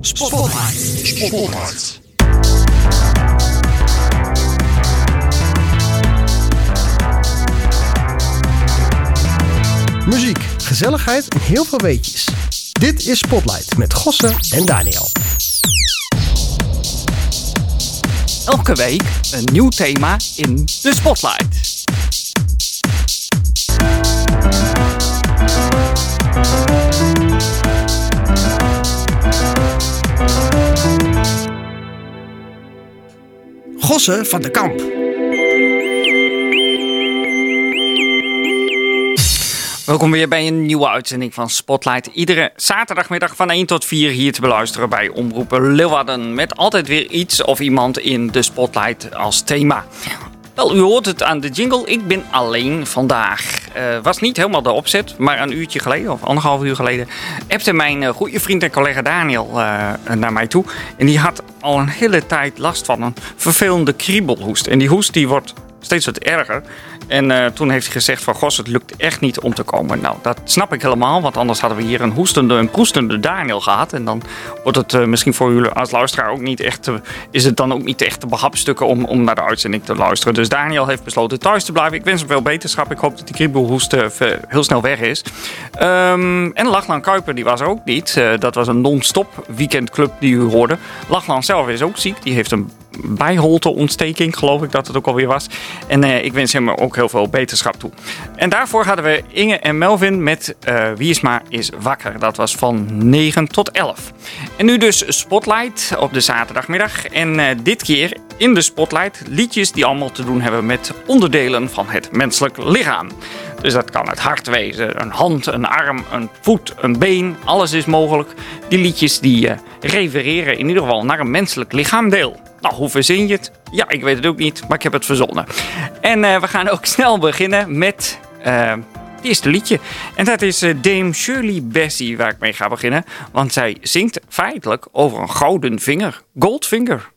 Spotlight. Muziek, gezelligheid en heel veel weetjes. Dit is Spotlight met Gosse en Daniel. Elke week een nieuw thema in de Spotlight. Gosse van de Kamp. Welkom weer bij een nieuwe uitzending van Spotlight. Iedere zaterdagmiddag van 1 tot 4 hier te beluisteren bij Omroep Leeuwarden. Met altijd weer iets of iemand in de Spotlight als thema. Wel, u hoort het aan de jingle. Ik ben alleen vandaag. Was niet helemaal de opzet, maar een uurtje geleden, of 1,5 uur geleden, appte mijn goede vriend en collega Daniel naar mij toe. En die had al een hele tijd last van een vervelende kriebelhoest. En die hoest die wordt steeds wat erger. En toen heeft hij gezegd van, Gos, het lukt echt niet om te komen. Nou, dat snap ik helemaal, want anders hadden we hier een hoestende en proestende Daniel gehad. En dan wordt het misschien voor jullie als luisteraar ook niet echt is het dan ook niet echt te behapstukken om naar de uitzending te luisteren. Dus Daniel heeft besloten thuis te blijven. Ik wens hem veel beterschap. Ik hoop dat die kriebelhoest heel snel weg is. En Lachlan Kuiper, die was er ook niet. Dat was een non-stop weekendclub die u hoorde. Lachlan zelf is ook ziek. Die heeft een bijholteontsteking, geloof ik dat het ook alweer was. En ik wens hem ook heel veel beterschap toe. En daarvoor hadden we Inge en Melvin met Wiersma is wakker. Dat was van 9 tot 11. En nu dus Spotlight op de zaterdagmiddag. En dit keer in de Spotlight liedjes die allemaal te doen hebben met onderdelen van het menselijk lichaam. Dus dat kan het hart wezen, een hand, een arm, een voet, een been. Alles is mogelijk. Die liedjes die refereren in ieder geval naar een menselijk lichaamdeel. Nou, hoe verzin je het? Ja, ik weet het ook niet, maar ik heb het verzonnen. En we gaan ook snel beginnen met het eerste liedje. En dat is Dame Shirley Bassey waar ik mee ga beginnen. Want zij zingt feitelijk over een gouden vinger. Goldfinger.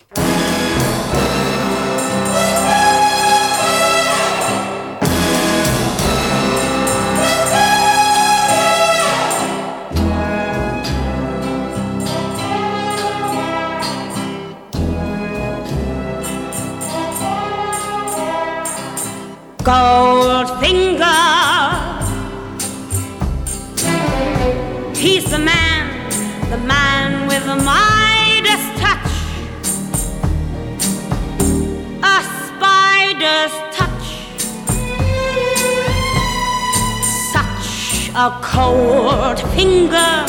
Goldfinger, he's the man with the Midas touch, a spider's touch, such a cold finger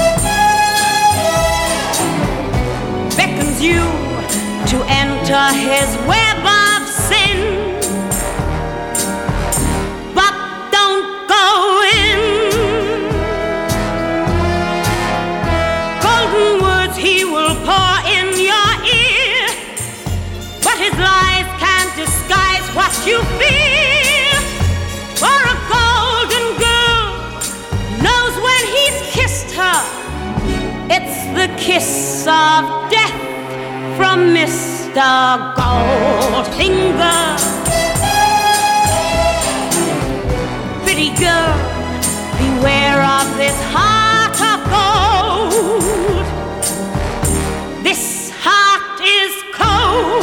beckons you to enter his web of sin. His lies can't disguise what you feel. For a golden girl knows when he's kissed her, it's the kiss of death from Mr. Goldfinger. Pretty girl, beware of this heart of gold. This heart is cold.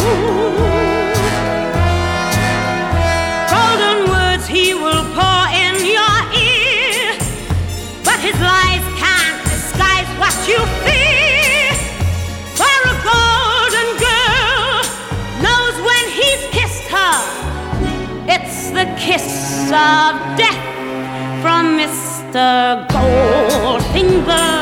Golden words he will pour in your ear, but his lies can't disguise what you fear. For a golden girl knows when he's kissed her, it's the kiss of death from Mr. Goldfinger.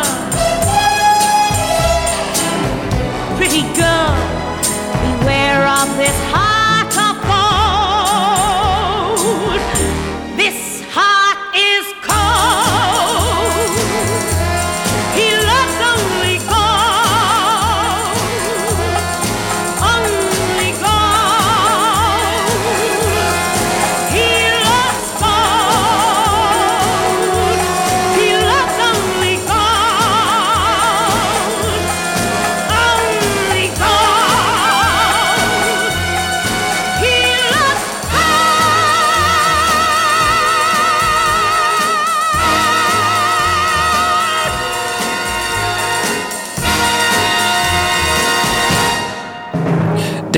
Pretty girl, beware of this heart of gold. This heart is cold. He loves only gold. Only gold. He loves gold. He loves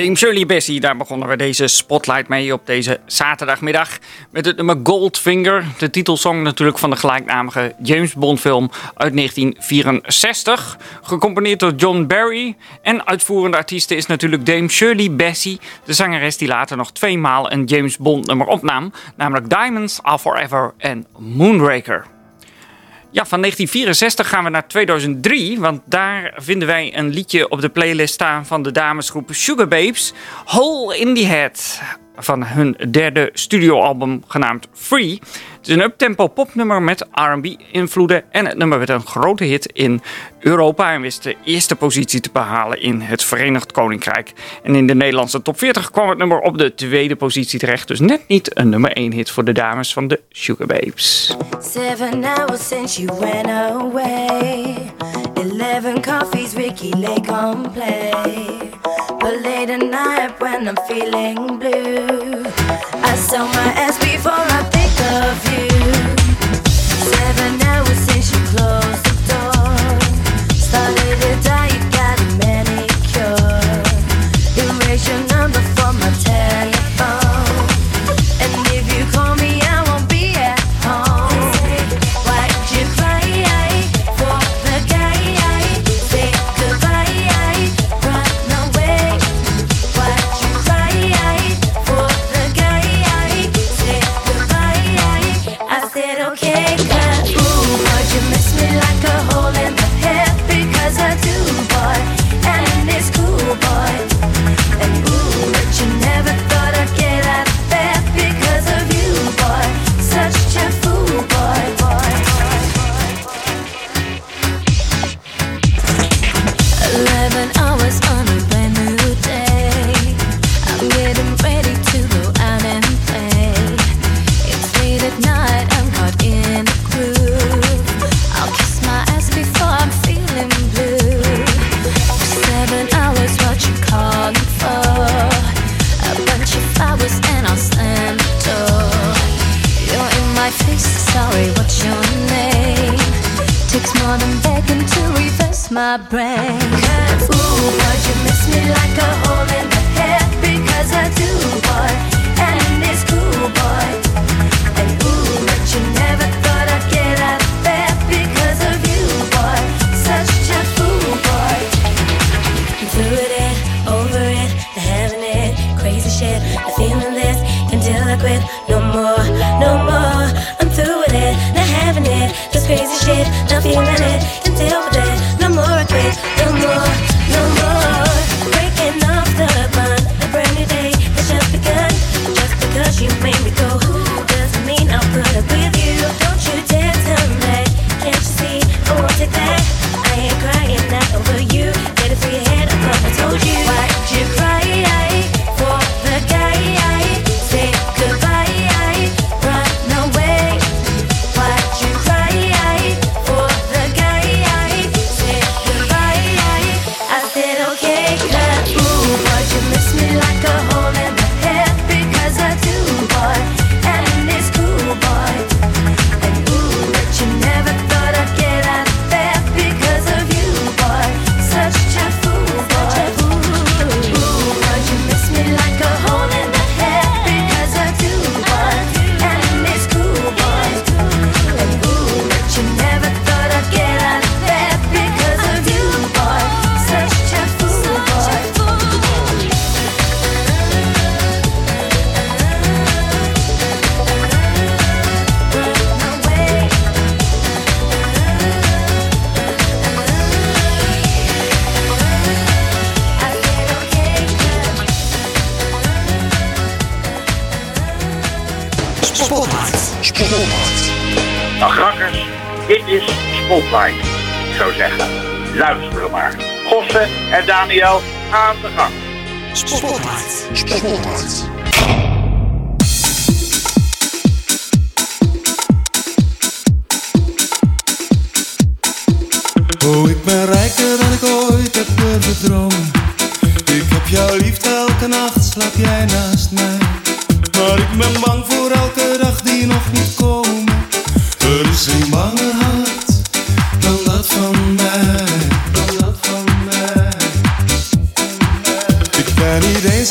Dame Shirley Bassey, daar begonnen we deze spotlight mee op deze zaterdagmiddag. Met het nummer Goldfinger, de titelsong natuurlijk van de gelijknamige James Bond film uit 1964. Gecomponeerd door John Barry. En uitvoerende artieste is natuurlijk Dame Shirley Bassey, de zangeres die later nog 2 maal een James Bond nummer opnam. Namelijk Diamonds Are Forever en Moonraker. Ja, van 1964 gaan we naar 2003, want daar vinden wij een liedje op de playlist staan van de damesgroep Sugababes, Hole in the Head, van hun derde studioalbum genaamd Free. Het is een uptempo popnummer met R&B-invloeden en het nummer werd een grote hit in Europa en wist de eerste positie te behalen in het Verenigd Koninkrijk. En in de Nederlandse top 40 kwam het nummer op de tweede positie terecht, dus net niet een nummer 1 hit voor de dames van de Sugababes. 7 hours since you went away. 11 coffees, Ricky Lake on play. But late at night when I'm feeling blue, I saw my ass before I think of you. 7 hours since you closed the door. Started to die, you got a manicure. Erase your number from my telephone. And if you call me, I won't be at home. Why'd you cry for the guy? Say goodbye, run away. Why'd you cry for the guy? Say goodbye. I said okay, 'cause ooh, but you miss me like a hole in the head, because I do, boy, and it's cool, boy. And ooh, but you never thought I'd get out of bed because of you, boy. Such a fool, boy, boy. 11 hours on a brand new day. I'm getting ready to go out and play. It's late at night, I'm caught in a groove. I'll kiss my ass before I'm feeling blue. 7 hours, what you calling for? A bunch of flowers and I'll slam the door. You're in my face, sorry, what's your name? Takes more than begging to reverse my brain. 'Cause ooh, but you miss me like a hole in the head, because I do, boy, and it's cool, boy. And ooh, but you never thought I'd get out of bed because of you, boy. Such a fool, boy. I'm through with it, over it, the having it, crazy shit, the feeling this until I quit. No more, no more. I'm through with it, not having it, this crazy shit, not feeling it until we're dead. No more I quit, no more, no more. Breaking off the bond, a brand new day has just begun. Just because you made me go doesn't mean I'll put up with you. Don't you dare turn back, can't you see I won't take that. I ain't crying not over you, get it through your head, I thought I told you. Why'd you cry for the guy? Say goodbye, run away. Why'd you cry for the guy? Say goodbye. I said okay, 'cause ooh, but you miss me like a hole in the head, because I do, boy, and it's cool, boy. And ooh, but you never thought I'd get out of bed because of you, boy. Such a fool, boy. Ooh, but you miss me like a hole in the head, because I do, boy, and it's cool, boy. And ooh, but you never thought I'd get out of bed because of you, boy. Such a fool, boy. Run away. I said okay, Spotlight. Dag rakkers, dit is Spotlight. Ik zou zeggen, luisteren maar. Gosse en Daniel aan de gang. Spotlight. Oh, ik ben rijker dan ik ooit heb durven dromen. Ik heb jouw liefde, elke nacht slaap jij naast mij. Maar ik ben bang voor elke dag die nog niet komen. Er is een banger hart dan dat van mij. Ik ben niet eens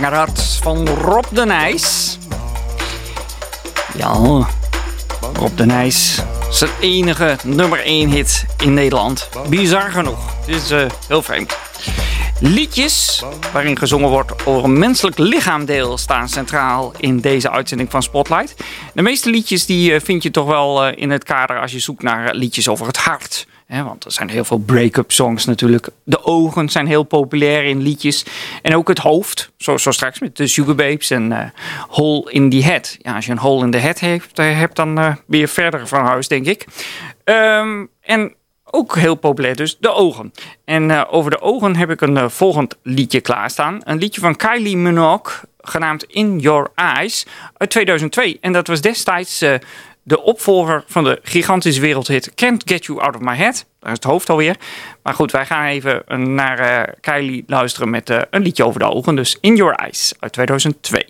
naar hart van Rob de Nijs. Ja, Rob de Nijs. Zijn enige nummer 1 hit in Nederland. Bizar genoeg. Het is heel vreemd. Liedjes waarin gezongen wordt over een menselijk lichaamdeel staan centraal in deze uitzending van Spotlight. De meeste liedjes die vind je toch wel in het kader als je zoekt naar liedjes over het hart. Want er zijn heel veel break-up songs natuurlijk. De ogen zijn heel populair in liedjes. En ook het hoofd. Zo straks met de Sugar Babes en Hole in the Head. Ja, als je een hole in the head hebt dan ben je verder van huis, denk ik. En ook heel populair dus, de ogen. En over de ogen heb ik een volgend liedje klaarstaan. Een liedje van Kylie Minogue, genaamd In Your Eyes, uit 2002. En dat was destijds de opvolger van de gigantische wereldhit Can't Get You Out of My Head. Daar is het hoofd alweer. Maar goed, wij gaan even naar Kylie luisteren met een liedje over de ogen. Dus In Your Eyes uit 2002.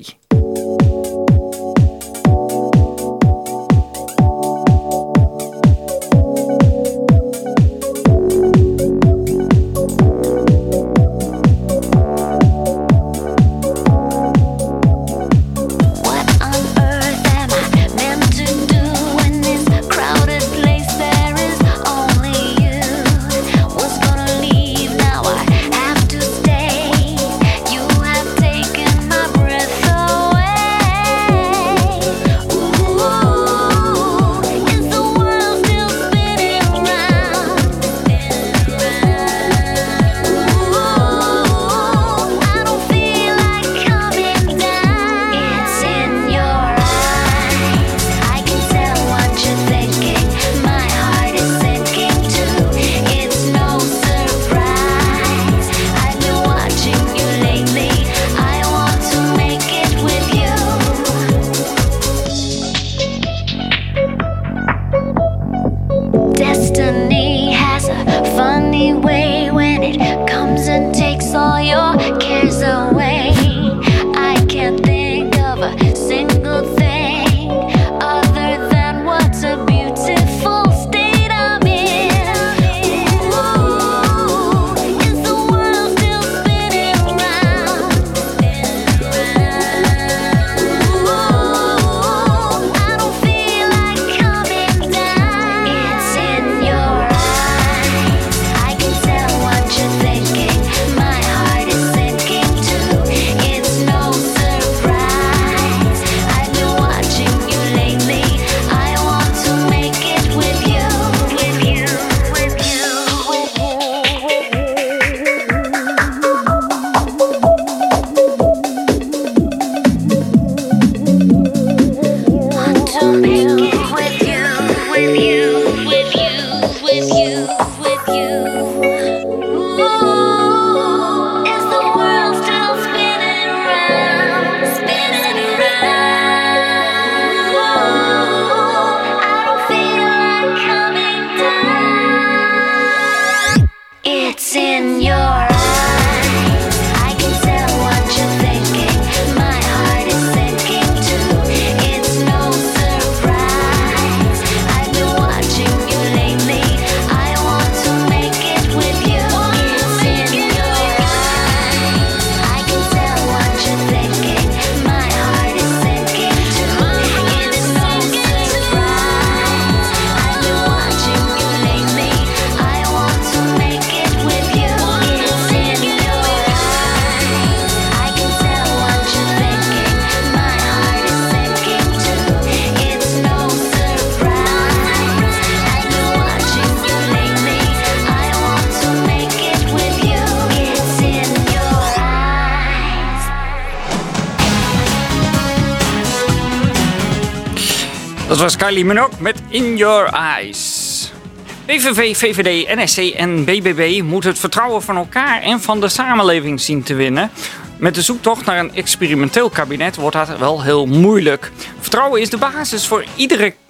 Dat was Kylie Minogue met In Your Eyes. PVV, VVD, NSC en BBB moeten het vertrouwen van elkaar en van de samenleving zien te winnen. Met de zoektocht naar een experimenteel kabinet wordt dat wel heel moeilijk. Vertrouwen is de basis voor iedere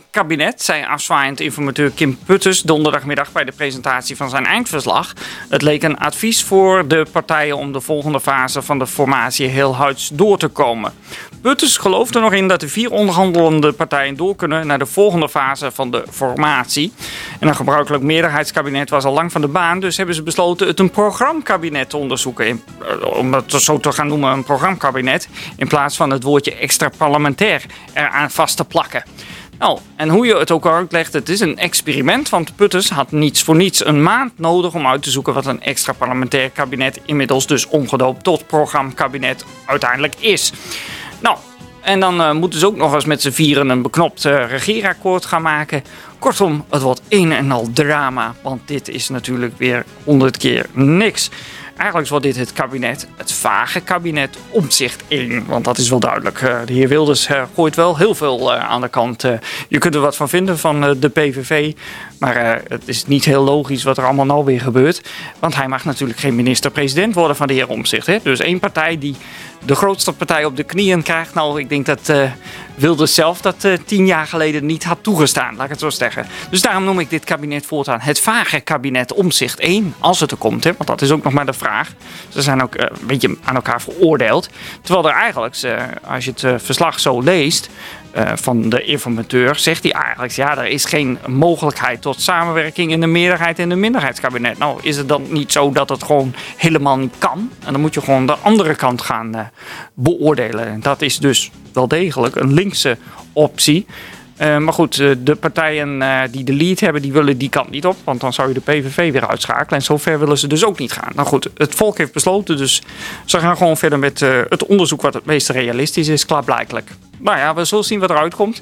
kabinet, zei afzwaaiend informateur Kim Putters donderdagmiddag bij de presentatie van zijn eindverslag. Het leek een advies voor de partijen om de volgende fase van de formatie heel huids door te komen. Putters gelooft er nog in dat de 4 onderhandelende partijen door kunnen naar de volgende fase van de formatie. En een gebruikelijk meerderheidskabinet was al lang van de baan, dus hebben ze besloten het een programmakabinet te onderzoeken. Om het zo te gaan noemen, een programmakabinet, in plaats van het woordje extra parlementair eraan vast te plakken. Nou, en hoe je het ook uitlegt, het is een experiment, want Putters had niets voor niets een maand nodig om uit te zoeken wat een extra parlementair kabinet, inmiddels dus omgedoopt tot programmakabinet, uiteindelijk is. Nou, en dan moeten ze ook nog eens met z'n vieren een beknopt regeerakkoord gaan maken. Kortom, het wordt een en al drama, want dit is natuurlijk weer 100 keer niks. Eigenlijk wordt dit het kabinet, het vage kabinet Omtzigt 1. Want dat is wel duidelijk. De heer Wilders gooit wel heel veel aan de kant. Je kunt er wat van vinden van de PVV. Maar het is niet heel logisch wat er allemaal nou weer gebeurt. Want hij mag natuurlijk geen minister-president worden van de heer Omtzigt. Hè? Dus één partij die de grootste partij op de knieën krijgt. Nou, ik denk dat Wilders zelf dat 10 jaar geleden niet had toegestaan. Laat ik het zo zeggen. Dus daarom noem ik dit kabinet voortaan het vage kabinet Omtzigt 1. Als het er komt. Hè? Want dat is ook nog maar de vraag. Ze zijn ook een beetje aan elkaar veroordeeld. Terwijl er eigenlijk, als je het verslag zo leest van de informateur, zegt hij eigenlijk, ja, er is geen mogelijkheid tot samenwerking in de meerderheid en de minderheidskabinet. Nou, is het dan niet zo dat het gewoon helemaal niet kan? En dan moet je gewoon de andere kant gaan beoordelen. En dat is dus wel degelijk een linkse optie. Maar goed, de partijen die de lead hebben, die willen die kant niet op. Want dan zou je de PVV weer uitschakelen. En zover willen ze dus ook niet gaan. Nou goed, het volk heeft besloten. Dus ze gaan gewoon verder met het onderzoek wat het meest realistisch is, klaarblijkelijk. Nou ja, we zullen zien wat eruit komt.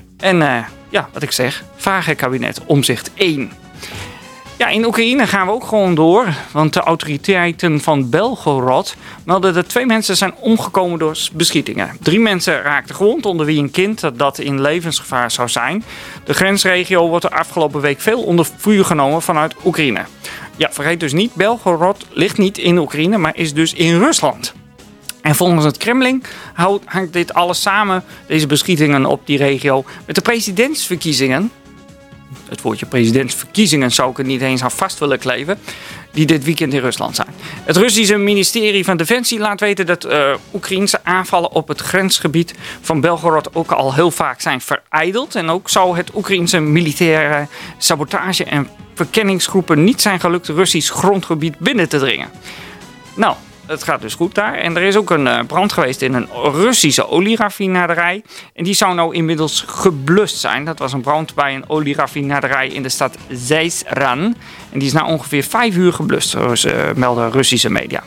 En ja, wat ik zeg, vage kabinet Omtzigt 1. Ja, in Oekraïne gaan we ook gewoon door. Want de autoriteiten van Belgorod melden dat 2 mensen zijn omgekomen door beschietingen. 3 mensen raakten gewond, onder wie een kind dat in levensgevaar zou zijn. De grensregio wordt de afgelopen week veel onder vuur genomen vanuit Oekraïne. Ja, vergeet dus niet, Belgorod ligt niet in Oekraïne, maar is dus in Rusland. En volgens het Kremlin hangt dit alles samen, deze beschietingen op die regio, met de presidentsverkiezingen. Het woordje presidentsverkiezingen zou ik er niet eens aan vast willen kleven, die dit weekend in Rusland zijn. Het Russische ministerie van Defensie laat weten dat Oekraïense aanvallen op het grensgebied van Belgorod ook al heel vaak zijn verijdeld. En ook zou het Oekraïense militaire sabotage- en verkenningsgroepen niet zijn gelukt Russisch grondgebied binnen te dringen. Nou, het gaat dus goed daar. En er is ook een brand geweest in een Russische olieraffinaderij. En die zou nou inmiddels geblust zijn. Dat was een brand bij een olieraffinaderij in de stad Zeisran. En die is na ongeveer 5 uur geblust, melden Russische media.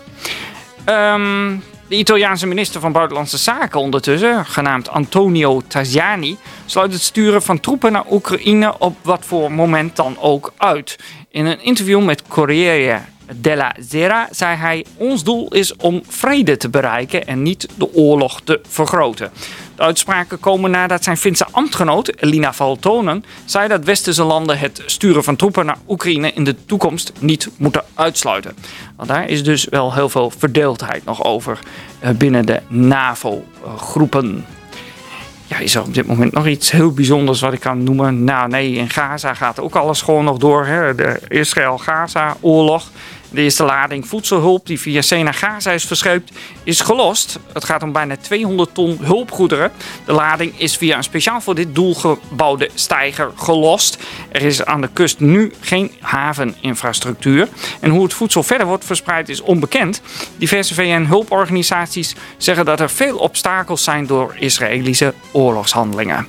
De Italiaanse minister van Buitenlandse Zaken ondertussen, genaamd Antonio Tajani, sluit het sturen van troepen naar Oekraïne op wat voor moment dan ook uit. In een interview met Corriere della Sera zei hij: ons doel is om vrede te bereiken en niet de oorlog te vergroten. De uitspraken komen nadat zijn Finse ambtgenoot Elina Valtonen zei dat westerse landen het sturen van troepen naar Oekraïne in de toekomst niet moeten uitsluiten. Want daar is dus wel heel veel verdeeldheid nog over binnen de NAVO-groepen. Ja, is er op dit moment nog iets heel bijzonders wat ik kan noemen? Nou nee, in Gaza gaat ook alles gewoon nog door. Hè? De Israël-Gaza-oorlog. De eerste lading voedselhulp die via zee naar Gaza is verscheept is gelost. Het gaat om bijna 200 ton hulpgoederen. De lading is via een speciaal voor dit doel gebouwde steiger gelost. Er is aan de kust nu geen haveninfrastructuur. En hoe het voedsel verder wordt verspreid is onbekend. Diverse VN-hulporganisaties zeggen dat er veel obstakels zijn door Israëlische oorlogshandelingen.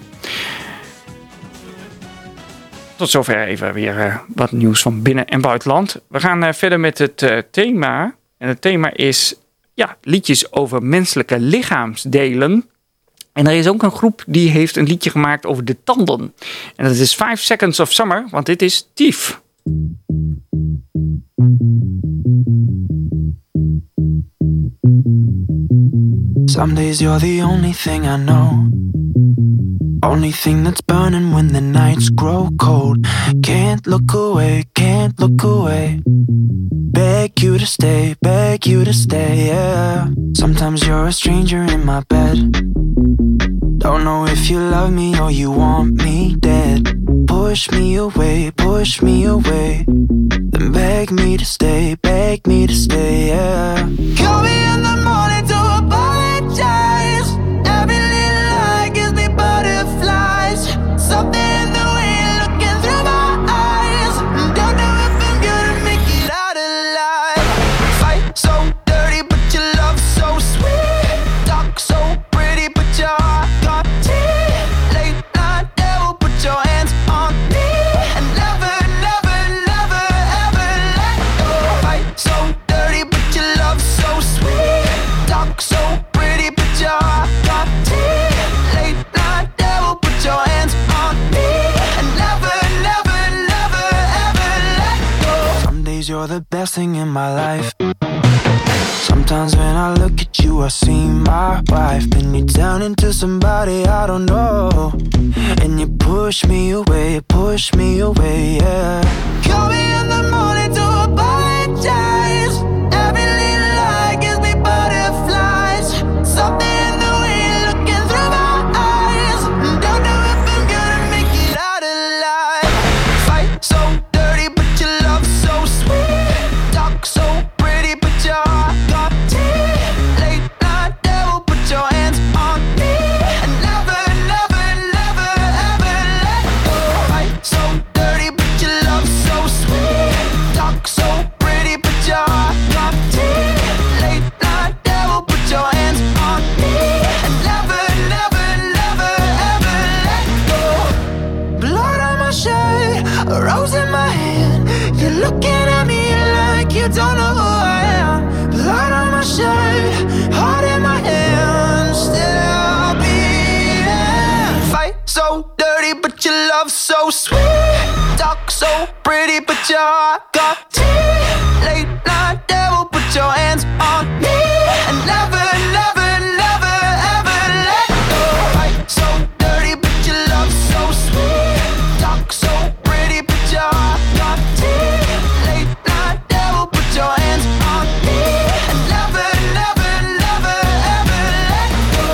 Tot zover even weer wat nieuws van binnen- en buitenland. We gaan verder met het thema. En het thema is liedjes over menselijke lichaamsdelen. En er is ook een groep die heeft een liedje gemaakt over de tanden. En dat is 5 Seconds of Summer, want dit is Thief. Some days you're the only thing I know. Only thing that's burning when the nights grow cold. Can't look away, can't look away. Beg you to stay, yeah. Sometimes you're a stranger in my bed. Don't know if you love me or you want me dead. Push me away, then beg me to stay, yeah. Call me in the morning to apologize. Every little lie gives me butterflies. Something in the way you're looking through my eyes. Don't know if I'm gonna make it out alive. Fight so dirty, but your love so sweet. Talk so pretty, but your heart got teeth. Late night devil, put your hands on me. And never, never, never, ever let go. Fight so dirty, but your love so sweet. Talk so pretty, but your heart got teeth. Late night devil, put your hands on me. And never, never, never, ever let go. Some days you're the best thing in my life. Sometimes when I look at you, I see my wife. Then you turn into somebody I don't know. And you push me away, yeah. Call me in the morning to apologize. Every little lie gives me butterflies. Something in the way you're looking through my eyes. Don't know if I'm gonna make it out alive. Fight so dirty, but your love so sweet. Talk so pretty, but your heart got teeth. Late night devil, put your hands on me. And never, never, never, ever let go. Fight so dirty, but your love so sweet. Talk so pretty, but your heart got teeth. Late night devil, put your hands on me. And never, never, never, ever let go. Blood on my shirt, a rose in my hand. You're looking at me like you don't know who I am. Blood on my shirt, heart in my hand. Still beating. Fight so dirty, but your love so sweet. Talk so pretty, but your heart got teeth. Late night devil, put your hands on me. And never, never, never, ever let go. Fight so dirty, but your love so sweet. Talk so pretty, but your heart got teeth. Late night devil, put your hands on me. And never, never, never, ever let go.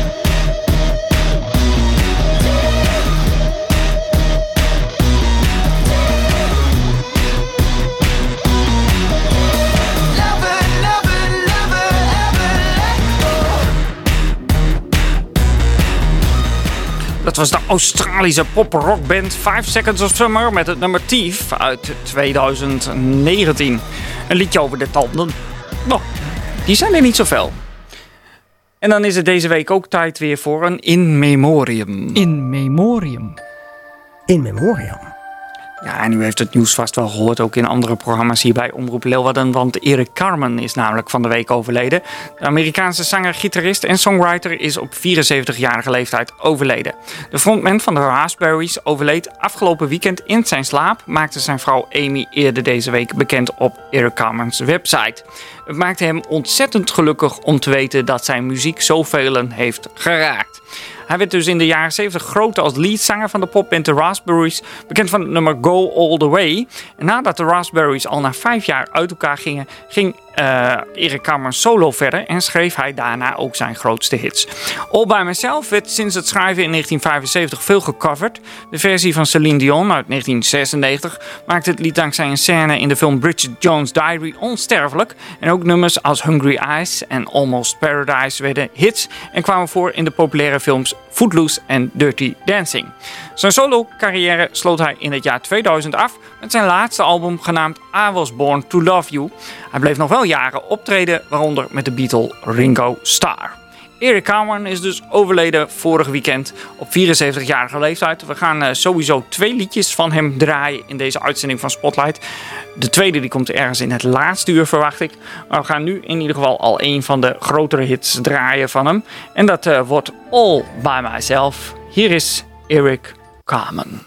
Never, never, never, ever let go. Dat was de Australische pop-rockband 5 Seconds of Summer met het nummer Thief uit 2019. Een liedje over de tanden. Nou, die zijn er niet zoveel. En dan is het deze week ook tijd weer voor een In Memoriam. In memoriam. In memoriam. Ja, en u heeft het nieuws vast wel gehoord, ook in andere programma's hier bij Omroep Leeuwarden, want Eric Carmen is namelijk van de week overleden. De Amerikaanse zanger, gitarist en songwriter is op 74-jarige leeftijd overleden. De frontman van de Raspberries overleed afgelopen weekend in zijn slaap, maakte zijn vrouw Amy eerder deze week bekend op Eric Carmen's website. Het maakte hem ontzettend gelukkig om te weten dat zijn muziek zoveel heeft geraakt. Hij werd dus in de jaren 70 groot als leadzanger van de popband The Raspberries, bekend van het nummer Go All The Way. En nadat de Raspberries al na 5 jaar uit elkaar gingen, ging Eric Carmen solo verder en schreef hij daarna ook zijn grootste hits. All By Myself werd sinds het schrijven in 1975 veel gecoverd. De versie van Celine Dion uit 1996 maakte het lied dankzij een scène in de film Bridget Jones' Diary onsterfelijk. En ook nummers als Hungry Eyes en Almost Paradise werden hits en kwamen voor in de populaire films Footloose en Dirty Dancing. Zijn solo-carrière sloot hij in het jaar 2000 af met zijn laatste album genaamd I Was Born To Love You. Hij bleef nog wel jaren optreden, waaronder met de Beatle Ringo Starr. Eric Carmen is dus overleden vorig weekend op 74-jarige leeftijd. We gaan sowieso 2 liedjes van hem draaien in deze uitzending van Spotlight. De tweede die komt ergens in het laatste uur, verwacht ik. Maar we gaan nu in ieder geval al een van de grotere hits draaien van hem. En dat wordt All By Myself. Hier is Eric Carmen.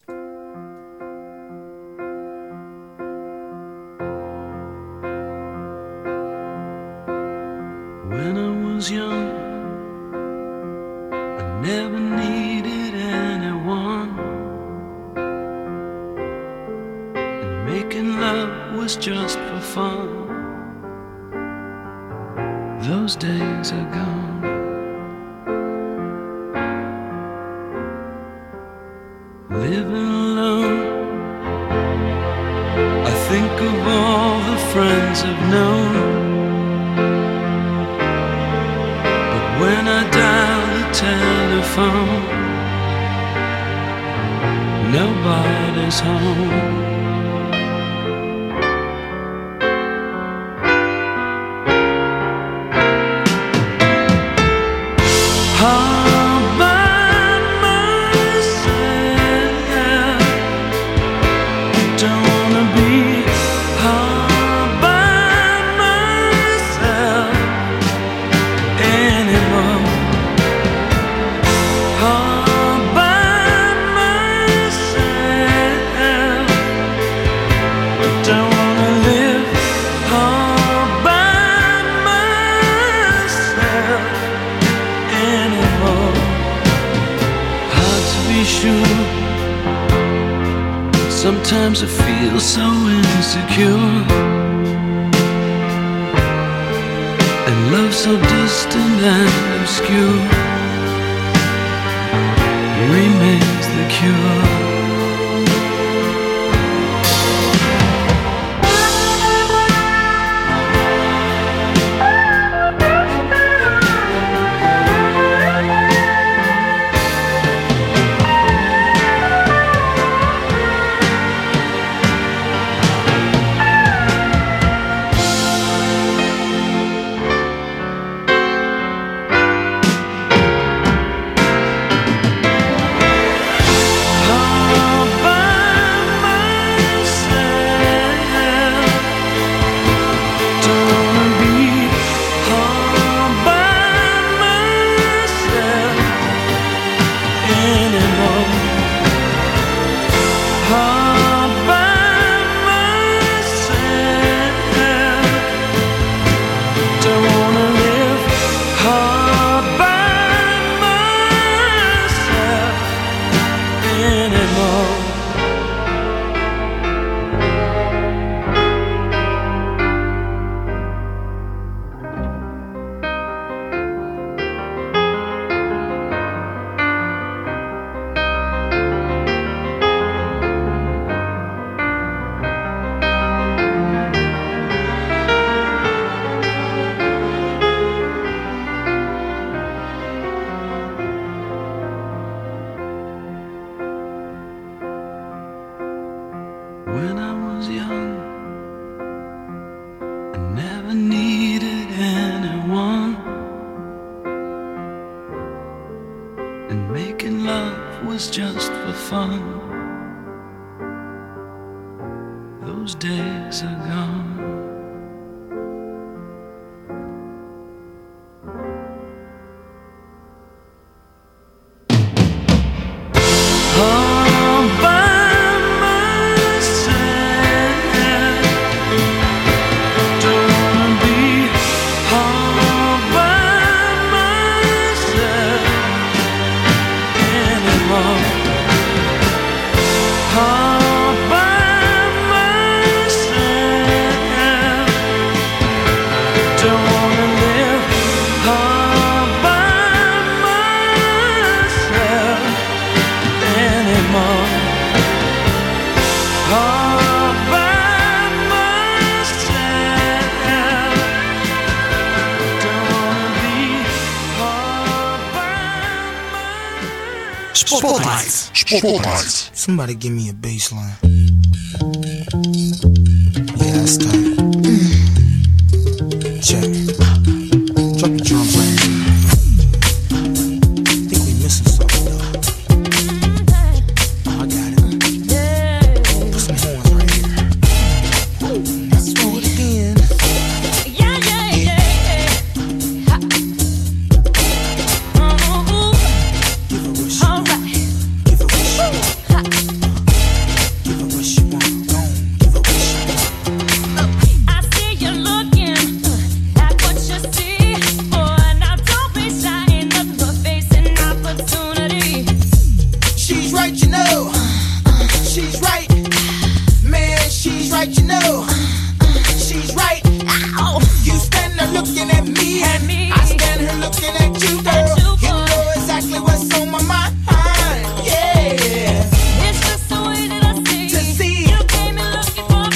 When I was young, I never needed anyone, and making love was just for fun. Those days are gone. I think of all the friends I've known, but when I dial the telephone, nobody's home. Sometimes I feel so insecure, and love so distant and obscure remains the cure. When I was young, I never needed anyone, and making love was just for fun. Those days are gone. Spotlight. Somebody give me a bass line. Yeah, that's tight. Check. Drop the drums right here. Think we missing something though. Oh, I got it. Put some horns right here. Let's do it again. Yeah. Give her what she want. Give her what she want. Give her what she want. Go on. Give her what she want. I see you looking at what you see. Boy, now don't be shy enough for facing opportunity. She's right, you know. She's right. Man, she's right, you know. She's right. Ow. You stand there looking at me. At me. I stand here looking at you, girl. You know exactly what's on my mind. Yeah. It's just the way that I see. To see. You came in looking for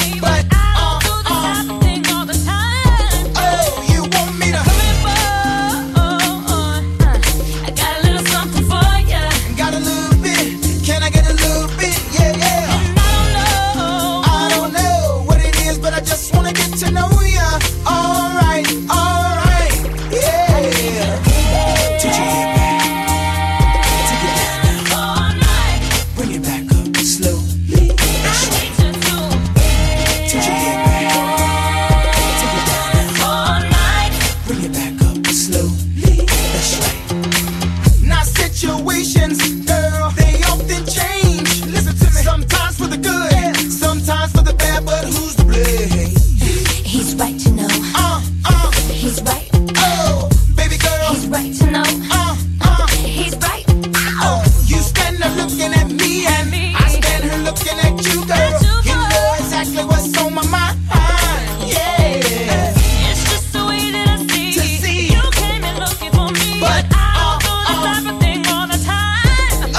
Tilt your head back. Take it down now. All night. Bring it back up slowly. That's right. Now situations, girl, they often change. Listen to me. Sometimes for the good, sometimes for the bad, but who's to blame? He's right to know. He's right. Oh, baby girl. He's right to know. He's right. Oh, you stand there looking at me and I stand here looking at you, girl. You know exactly what's on my mind. Yeah. It's just the way that I see. To see. You came in looking for me, But I don't do this type of thing all the time.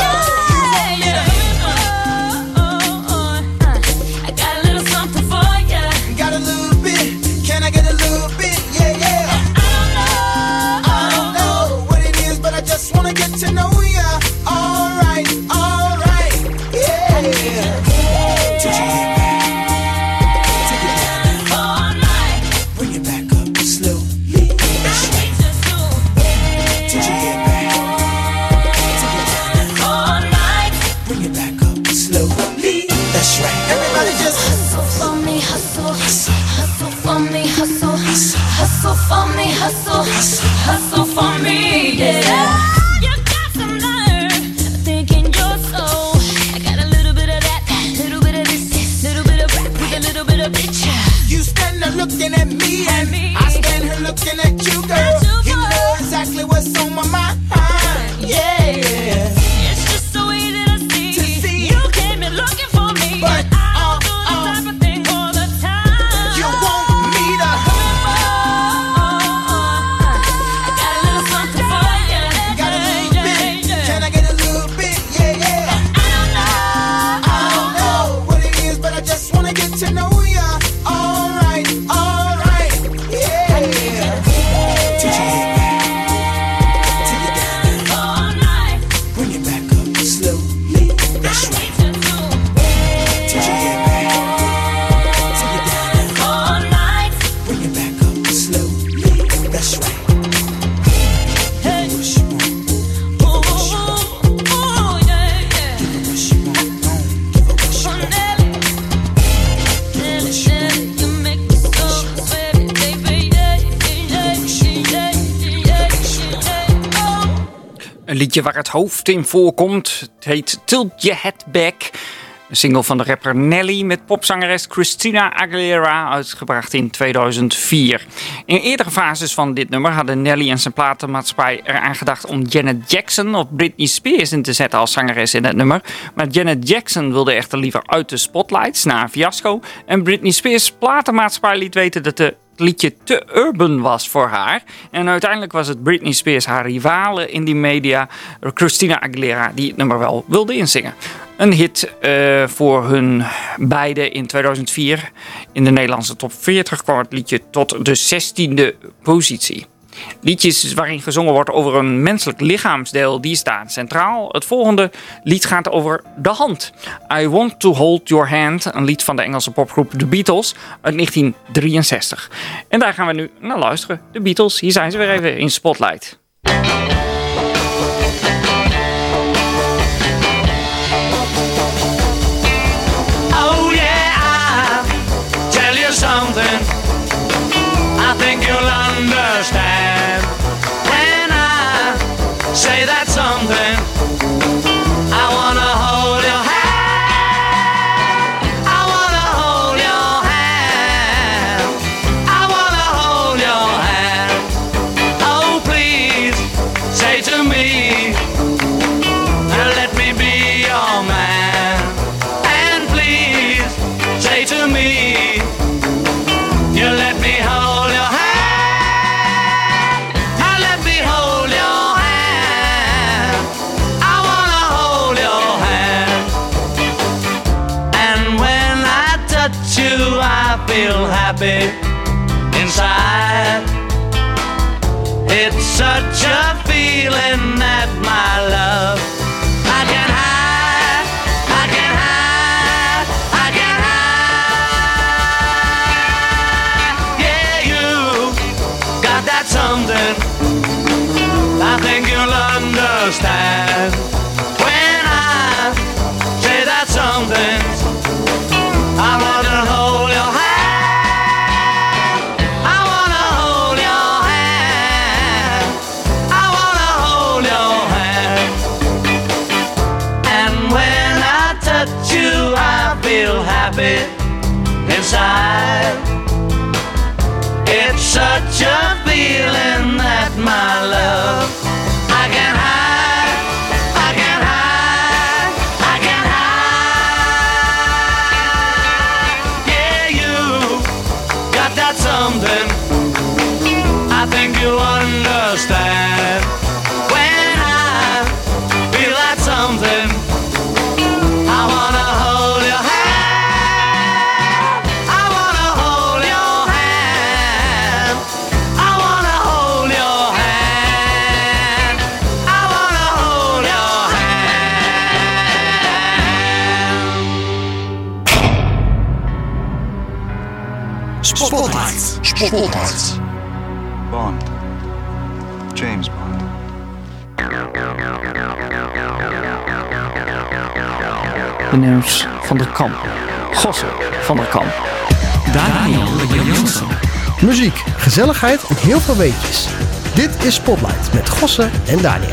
I got a little something for ya. Got a little bit. Can I get a little bit? Yeah, yeah. I don't know what it is, but I just wanna get to know ya. All right, yeah. Tilt your head back. Take it down now. All night. Bring it back up slowly. That's right. Tilt your head back. Take it down now. All night. Bring it back up slowly. That's right. Everybody just Hustle for me, hustle. Hustle for me, hustle. Hustle for me, hustle. Hustle for me, yeah. You got some nerve, thinking you're so. I got a little bit of that, little bit of this, little bit of rap with a little bit of bitch. you stand there looking at me and I stand here looking at you, girl. You know exactly what's on my mind. Yeah. It's just the way that I see. To see. You came in looking for me, But, I don't do this type of thing all the time. You want me to I got a little something for ya. got a little bit. Can I get a little bit? Yeah, yeah. I don't know what it is, but I just wanna get to know ya. All right, yeah. Tilt your head back. Take it down now. All night. Bring it back up slowly. That's right. Tilt your head back. Take it down now. All night. Bring it back up slowly. That's right. Hey. What she want? Ooh, yeah, yeah. What she want? Don't give her what she want. Nelly, you make me so sweaty, baby. Een liedje waar het hoofd in voorkomt. Het heet Tilt Your Head Back. Een single van de rapper Nelly met popzangeres Christina Aguilera, uitgebracht in 2004. In eerdere fases van dit nummer hadden Nelly en zijn platenmaatschappij eraan gedacht om Janet Jackson of Britney Spears in te zetten als zangeres in het nummer. Maar Janet Jackson wilde echter liever uit de spotlights na een fiasco. En Britney Spears' platenmaatschappij liet weten dat het liedje te urban was voor haar. En uiteindelijk was het Britney Spears, haar rivale in die media, Christina Aguilera, die het nummer wel wilde inzingen. Een hit voor hun beiden in 2004. In de Nederlandse top 40 kwam het liedje tot de 16e positie. Liedjes waarin gezongen wordt over een menselijk lichaamsdeel, die staan centraal. Het volgende lied gaat over de hand. I Want to Hold Your Hand, een lied van de Engelse popgroep The Beatles uit 1963. En daar gaan we nu naar luisteren. The Beatles, hier zijn ze weer even in Spotlight. Oh yeah, I'll tell you something I think you'll understand when I say that something. I wanna hold your hand. I wanna hold your hand. I wanna hold your hand. Oh please, say to me, let me be your man. And please, say to me, you let me hold your hand. I let me hold your hand. I wanna hold your hand. And when I touch you, I feel happy inside. It's such a feeling that my love I can hide. I can hide. I can hide. Yeah, you got that something I think you'll understand when I say that something. I want to hold your hand. feeling that my love I can hide, I can hide, I can hide. Yeah, you got that something I think you understand. When I feel that something, I wanna hold your hand. I wanna hold your hand. I wanna hold your hand. I wanna hold your hand. Spotlight. Bond. James Bond. Meneer van der Kamp. Gosse van der Kamp. Daniel Jansen. Muziek, gezelligheid en heel veel weetjes. Dit is Spotlight met Gosse en Daniel.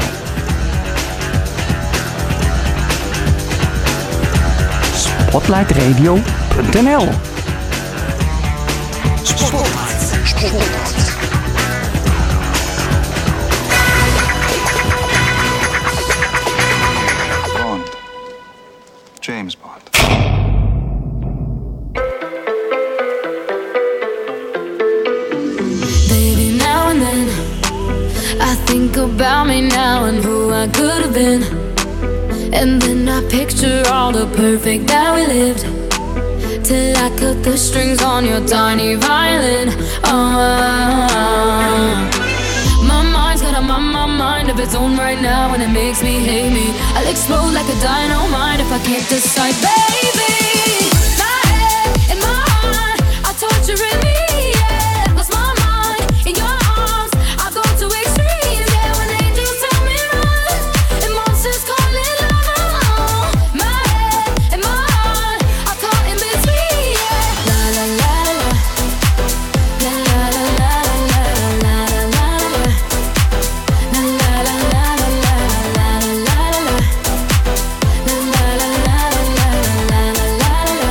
Spotlightradio.nl Bond. James Bond. Baby, now and then I think about me now and who I could have been. And then I picture all the perfect that we lived, till I cut the strings on your tiny violin. My mind's got a mind of its own right now, and it makes me hate me. I'll explode like a dynamite if I can't decide, baby. My head and my heart are torturing me. Yeah, lost my mind in your arms. I've gone to extremes. Yeah, when angels tell me run and monsters call it love. My head and my heart are caught in between. Yeah, la la la la. La la la la la la la la. La la la la la la la la. La la la la la la la la.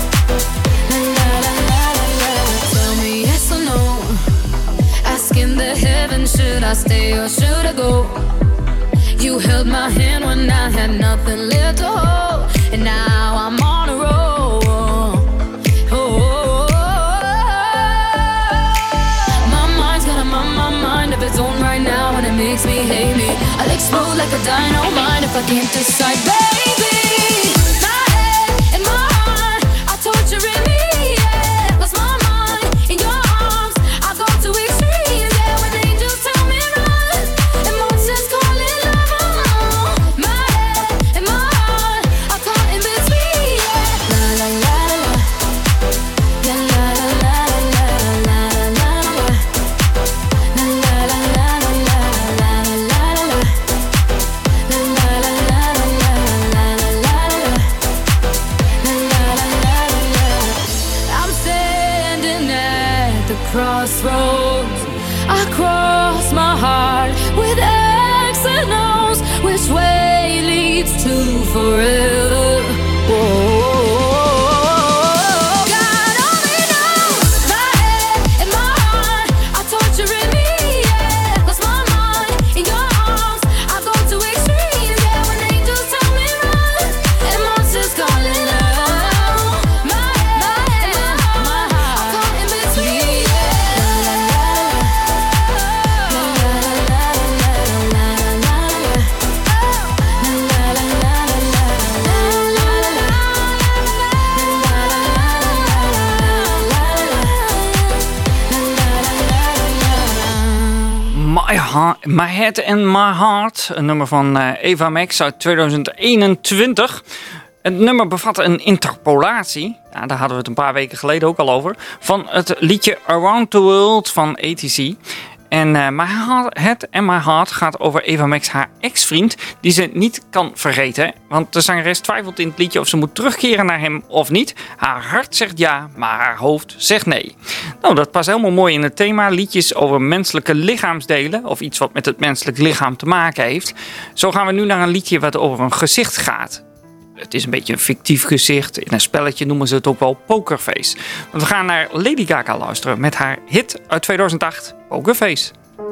Tell me yes or no. Asking the heavens, should I stay or should I go? You held my hand when I had nothing left to hold, and now I'm on a roll. My mind's got a mind of its own right now, and it makes me hate me. I'll explode like a dynamite if I can't decide, baby. My head and my heart are torturing me. Yeah, lost my mind in your arms. I've gone to extremes. Yeah, when angels tell me run and monsters call it love. My head and my heart are caught in between. Yeah, la la la la. La la la la la la la la. La la la la la la la la la. La la la la la la la la. I'm standing at the crossroads. I cross my heart with X and O's. Which way leads to forever? God only knows. My head and my heart are torturing me. Yeah, lost my mind in your arms. I've gone to extremes. Yeah, when angels tell me run and monsters call it love. My head and my heart are caught in between. My Head and My Heart, een nummer van Eva Max uit 2021. Het nummer bevat een interpolatie, ja, daar hadden we het een paar weken geleden ook al over, van het liedje Around the World van ATC. En My Head and My Heart gaat over Eva Max, haar ex-vriend, die ze niet kan vergeten. Want de zangeres twijfelt in het liedje of ze moet terugkeren naar hem of niet. Haar hart zegt ja, maar haar hoofd zegt nee. Nou, dat past helemaal mooi in het thema. Liedjes over menselijke lichaamsdelen, of iets wat met het menselijk lichaam te maken heeft. Zo gaan we nu naar een liedje wat over een gezicht gaat. Het is een beetje een fictief gezicht. In een spelletje noemen ze het ook wel Pokerface. Want we gaan naar Lady Gaga luisteren met haar hit uit 2008, Pokerface.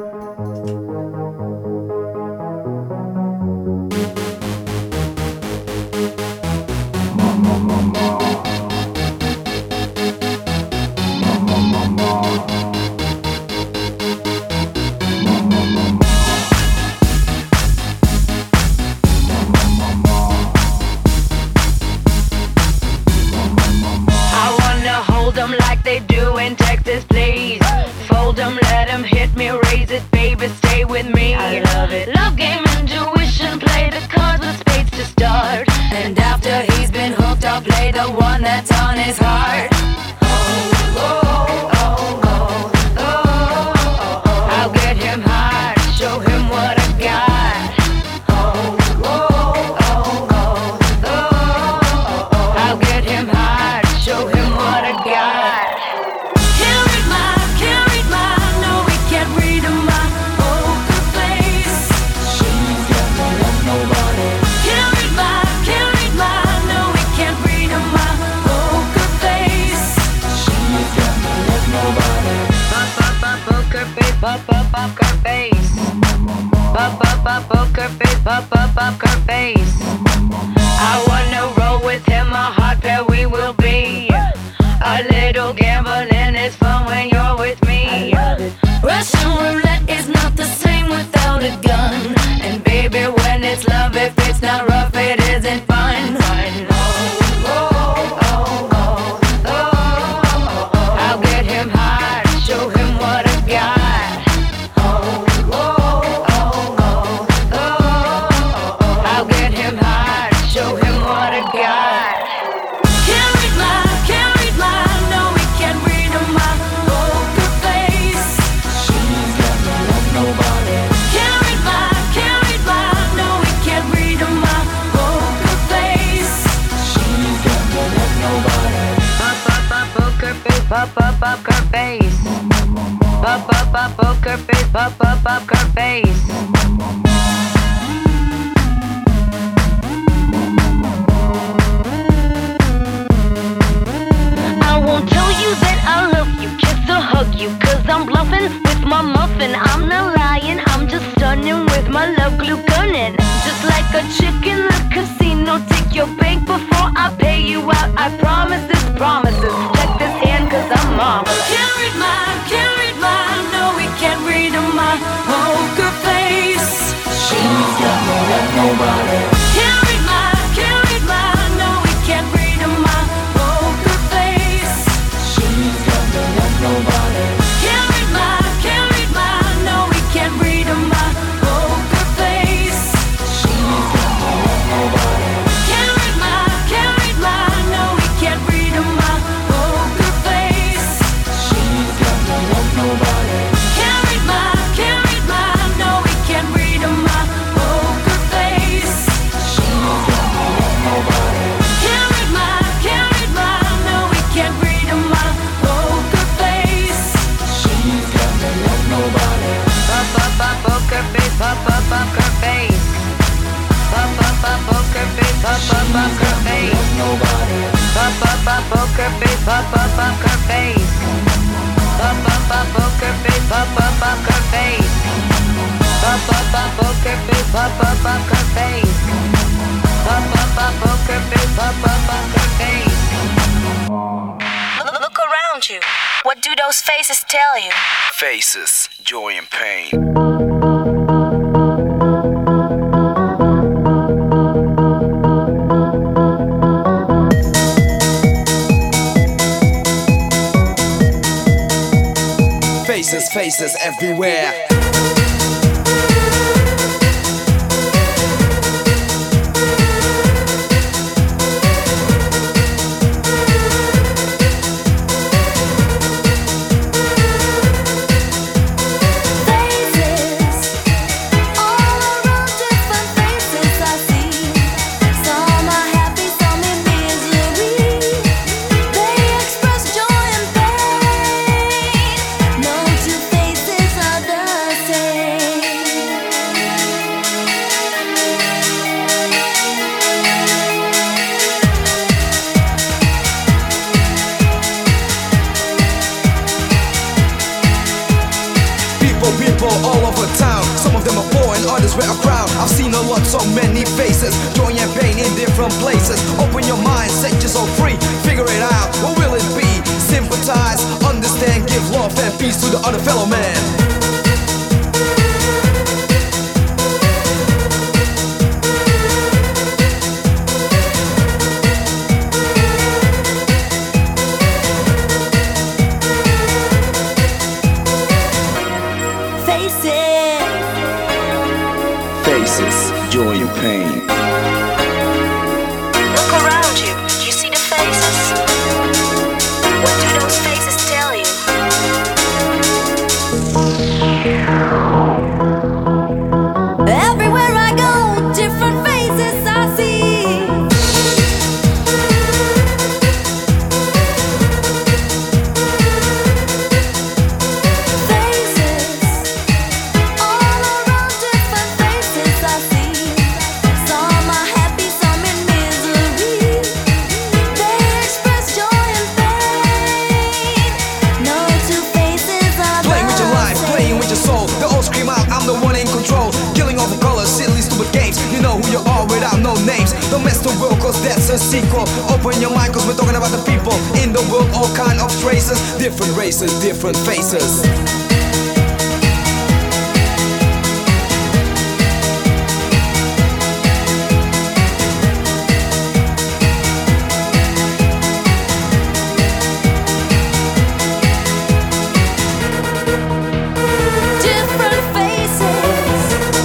Like they do in Texas, please. Fold them, let them hit me, raise it, baby, stay with me. I love it. Love game, intuition, play the cards with spades to start. And after he's been hooked, I'll play the one that's on his heart. I'll get him hard, show him what I got. I'll get him hard, show him what I got. Poker face, poker face, poker face. I wanna roll with him, a hot pair we will be. A little gambling is fun when you're with me. Russian roulette is not the same without a gun. And baby, when it's love, if it's not rough, it isn't fun. I'll get him hard, show him what I got. Poker face, poker face, poker face. I won't tell you that I love you, kiss or hug you, 'cause I'm bluffing with my muffin. I'm not lying, I'm just stunning with my love glue gunning. Just like a chick in the casino, take your bank before I pay you out. I promise this promises. Check this hand 'cause I'm marvelous. Can't read mine, no we can't read my poker face. She's got no love, nobody. Can't read mine, no we can't read my poker face. She's got no love, nobody. Can't read mine, no we can't read my poker face. She's got no love, nobody. Can't read mine, no we can't read my poker face. She's got no love, nobody. Can't read mine, no we can't read my poker face. She's got no love, nobody. Can't read mine, no we can't read my poker face. She's got no love, nobody. Poker face, poker face. Poker face, poker face. Nobody. Poker face, poker face. Poker face, poker face. Poker face, poker face. Poker face, poker face. Look around you. What do those faces tell you? Faces, joy and pain. Faces everywhere. Don't you faces are done. is where a crowd. I've seen a lot, so many faces. Joy and pain in different places. Open your mind, set yourself free. Figure it out, what will it be? Sympathize, understand, give love and peace to the other fellow man. Faces, joy and pain. Look around you. Do you see the faces? What do those faces tell you? Everywhere I go, different faces I see. Faces, all around, different faces I see. Some are happy, some in misery. They express joy and pain. No two faces are the Playing with your life, same. playing with your soul. They all scream out, I'm the one in control. Killing all the colors, silly stupid games. You know who you are without no names. Don't mess the world cause that's a sequel. Open your mind cause we're talking about the people in the world, all kind of races. Different races, different faces. Different faces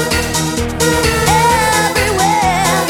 everywhere.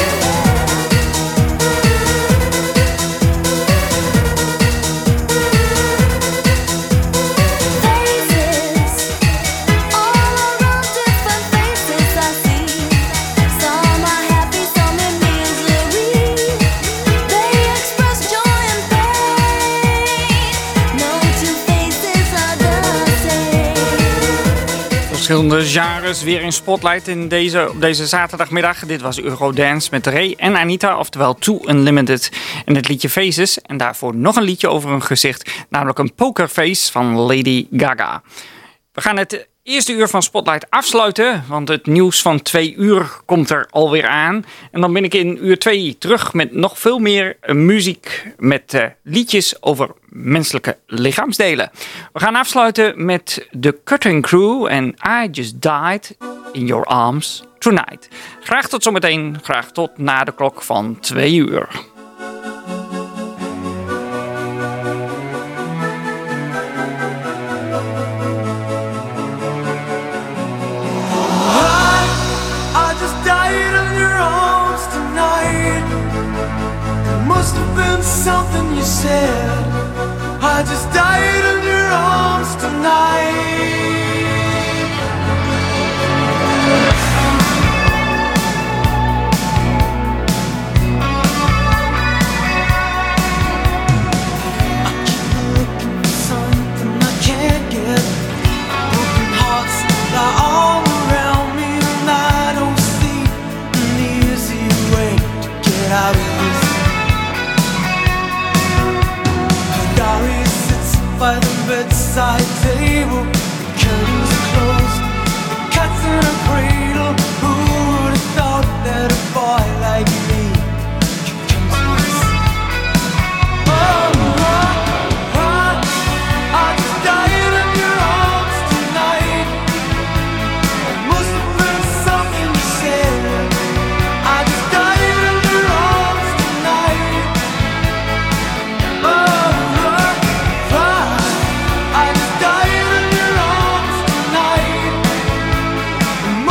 Faces all around, different faces I see. Some are happy, some in misery. They express joy and pain. No two faces are the same. Verschillende genres weer in Spotlight op deze zaterdagmiddag. Dit was Eurodance met Ray en Anita, oftewel Too Unlimited. En het liedje Faces. En daarvoor nog een liedje over een gezicht, namelijk een pokerface van Lady Gaga. We gaan het eerste uur van Spotlight afsluiten, want het nieuws van 2 uur komt er alweer aan. En dan ben ik in uur 2 terug met nog veel meer muziek met liedjes over menselijke lichaamsdelen. We gaan afsluiten met The Cutting Crew en I Just Died in Your Arms Tonight. Graag tot zometeen, graag tot na de klok van 2 uur. I just died in your arms tonight. It must have been something you said. I just died in your arms tonight. I keep looking for something I can't get. Broken hearts lie all around me, and I don't see an easy way to get out of this. Her diary sits by the bedside table, the curtains are closed, the cat's in a cradle. Who would have thought that a boy like me could come to this? I just died in your arms tonight. It must have been something you said. I just died in your arms tonight. I just died in your arms tonight. It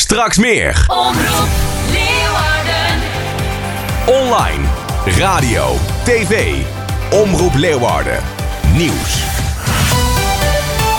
Straks meer. Omroep Leeuwarden. Online, radio, tv. Omroep Leeuwarden. Nieuws.